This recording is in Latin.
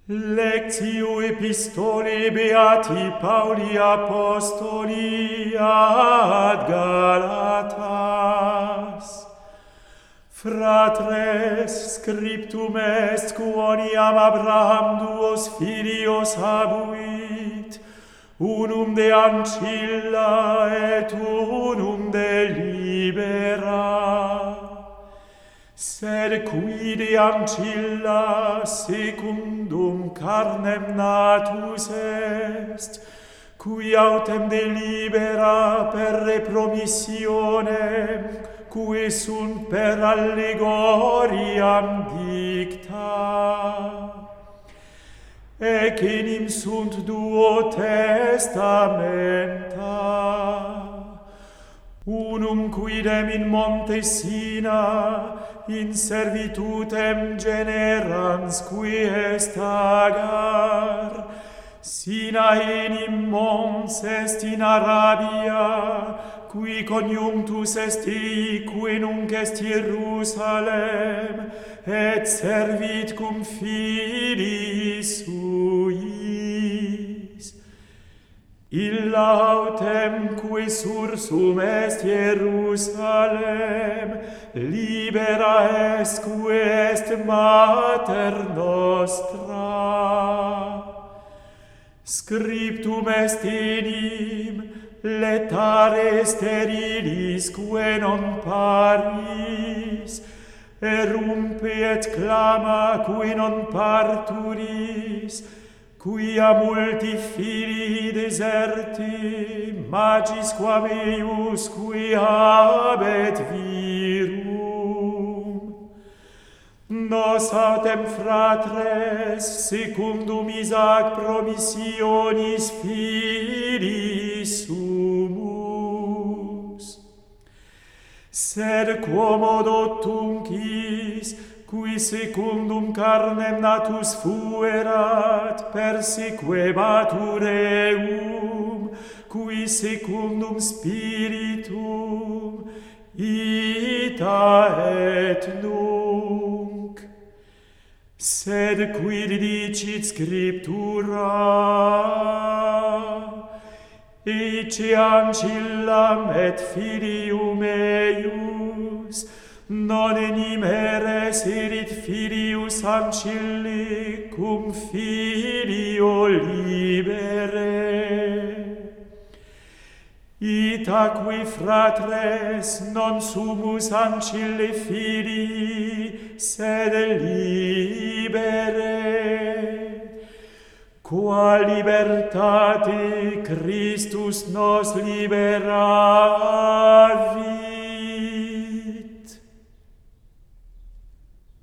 Lectio Epistolae Beati Pauli Apostoli ad Galatas. Fratres, scriptum est quoniam Abraham duos filios habuit, unum de ancilla et unum de libera. Sed qui de ancilla secundum carnem natus est, qui autem de libera per repromissionem, qui sunt per allegoriam dicta. Ec enim sunt duo testamenta, unum quidem in monte Sina, in servitutem generans qui est Agar. Sina enim mons est in Arabia, qui coniunctus est qui nunc est Jerusalem, et servit cum filii suis. Illa autem qui sursum est Jerusalem, libera est qui est mater nostra. Scriptum est enim, letare sterilis que non paris, erumpe et clama qui non parturis, quia multi filii deserti, magis quam eius qui habet virum. Nos autem fratres, secundum Isaac promissionis filii sumus. Sed quomodo tuncis, qui secundum carnem natus fuerat, persequebatur eum, qui secundum spiritum, ita et nunc. Sed quid dicit Scriptura? Ecce ancillam et filium eius, non enim eres erit filius ancilli cum filio libere. Ita qui fratres non sumus ancille filii, sed libere. Qua libertate Christus nos liberavi.